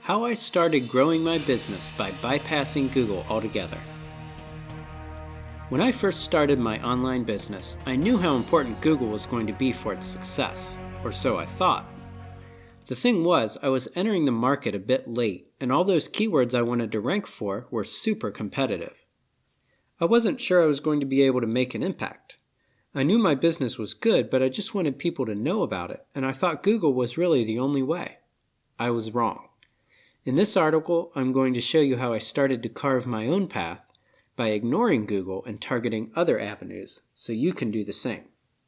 How I started growing my business by bypassing Google altogether. When I first started my online business, I knew how important Google was going to be for its success, or so I thought. The thing was, I was entering the market a bit late, and all those keywords I wanted to rank for were super competitive. I wasn't sure I was going to be able to make an impact. I knew my business was good, but I just wanted people to know about it, and I thought Google was really the only way. I was wrong. In this article, I'm going to show you how I started to carve my own path by ignoring Google and targeting other avenues, so you can do the same.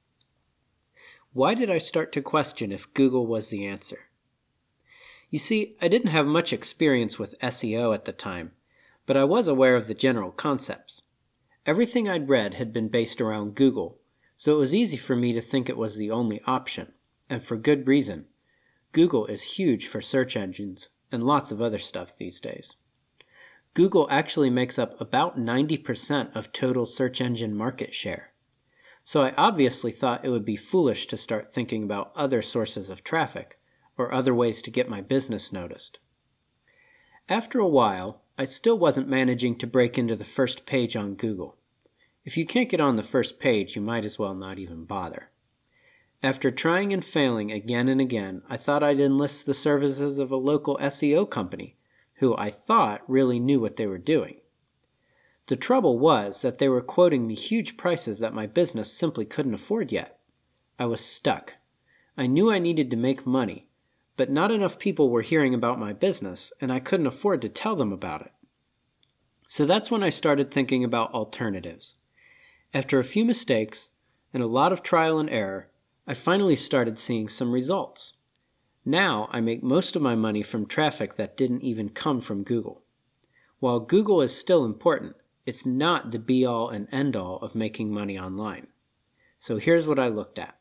Why did I start to question if Google was the answer? You see, I didn't have much experience with SEO at the time, but I was aware of the general concepts. Everything I'd read had been based around Google, so it was easy for me to think it was the only option, and for good reason. Google is huge for search engines and lots of other stuff these days. Google actually makes up about 90% of total search engine market share. So I obviously thought it would be foolish to start thinking about other sources of traffic or other ways to get my business noticed. After a while, I still wasn't managing to break into the first page on Google. If you can't get on the first page, you might as well not even bother. After trying and failing again and again, I thought I'd enlist the services of a local SEO company, who I thought really knew what they were doing. The trouble was that they were quoting me huge prices that my business simply couldn't afford yet. I was stuck. I knew I needed to make money, but not enough people were hearing about my business, and I couldn't afford to tell them about it. So that's when I started thinking about alternatives. After a few mistakes and a lot of trial and error, I finally started seeing some results. Now I make most of my money from traffic that didn't even come from Google. While Google is still important, it's not the be-all and end-all of making money online. So here's what I looked at.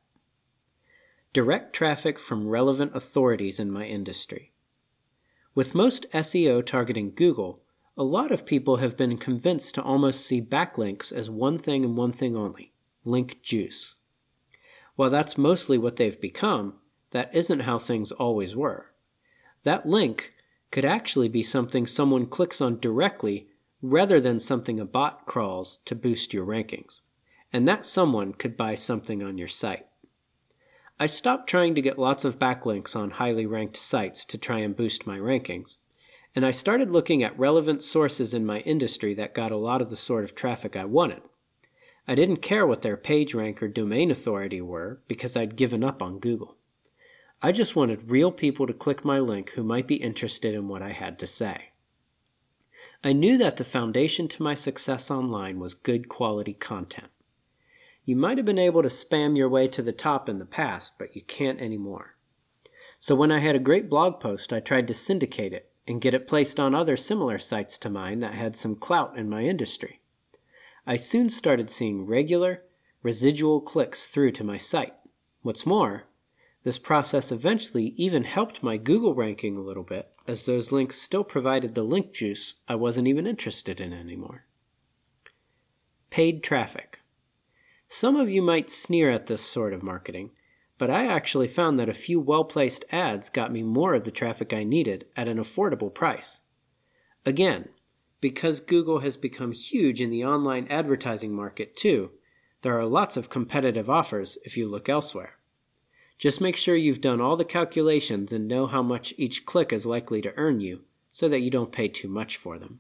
Direct traffic from relevant authorities in my industry. With most SEO targeting Google, a lot of people have been convinced to almost see backlinks as one thing and one thing only, link juice. While that's mostly what they've become, that isn't how things always were. That link could actually be something someone clicks on directly rather than something a bot crawls to boost your rankings. And that someone could buy something on your site. I stopped trying to get lots of backlinks on highly ranked sites to try and boost my rankings, and I started looking at relevant sources in my industry that got a lot of the sort of traffic I wanted. I didn't care what their page rank or domain authority were because I'd given up on Google. I just wanted real people to click my link who might be interested in what I had to say. I knew that the foundation to my success online was good quality content. You might have been able to spam your way to the top in the past, but you can't anymore. So when I had a great blog post, I tried to syndicate it and get it placed on other similar sites to mine that had some clout in my industry. I soon started seeing regular, residual clicks through to my site. What's more, this process eventually even helped my Google ranking a little bit, as those links still provided the link juice I wasn't even interested in anymore. Paid traffic. Some of you might sneer at this sort of marketing, but I actually found that a few well-placed ads got me more of the traffic I needed at an affordable price. Again, because Google has become huge in the online advertising market too, there are lots of competitive offers if you look elsewhere. Just make sure you've done all the calculations and know how much each click is likely to earn you so that you don't pay too much for them.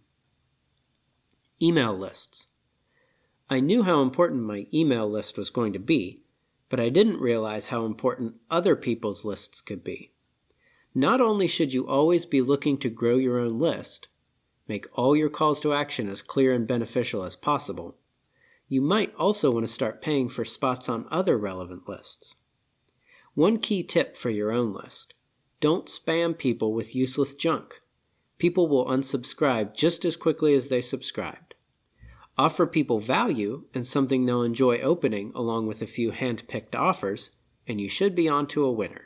Email lists. I knew how important my email list was going to be, but I didn't realize how important other people's lists could be. Not only should you always be looking to grow your own list, make all your calls to action as clear and beneficial as possible, you might also want to start paying for spots on other relevant lists. One key tip for your own list: don't spam people with useless junk. People will unsubscribe just as quickly as they subscribed. Offer people value and something they'll enjoy opening along with a few hand-picked offers, and you should be on to a winner.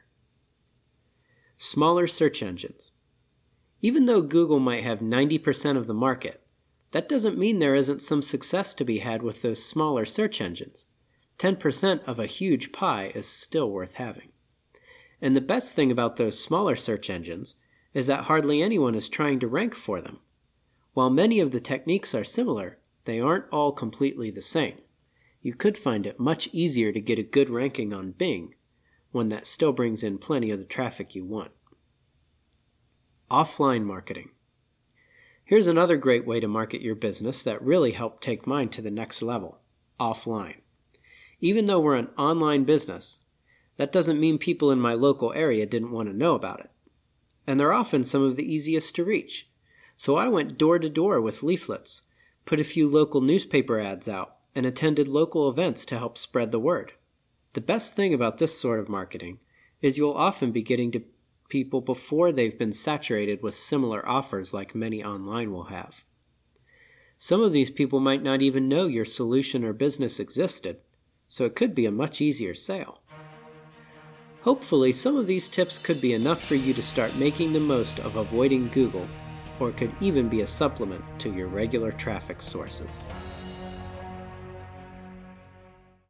Smaller search engines. Even though Google might have 90% of the market, that doesn't mean there isn't some success to be had with those smaller search engines. 10% of a huge pie is still worth having. And the best thing about those smaller search engines is that hardly anyone is trying to rank for them. While many of the techniques are similar, they aren't all completely the same. You could find it much easier to get a good ranking on Bing, one that still brings in plenty of the traffic you want. Offline marketing. Here's another great way to market your business that really helped take mine to the next level: offline. Even though we're an online business, that doesn't mean people in my local area didn't want to know about it. And they're often some of the easiest to reach. So I went door to door with leaflets, put a few local newspaper ads out, and attended local events to help spread the word. The best thing about this sort of marketing is you'll often be getting to people before they've been saturated with similar offers like many online will have. Some of these people might not even know your solution or business existed, so it could be a much easier sale. Hopefully, some of these tips could be enough for you to start making the most of avoiding Google, or could even be a supplement to your regular traffic sources.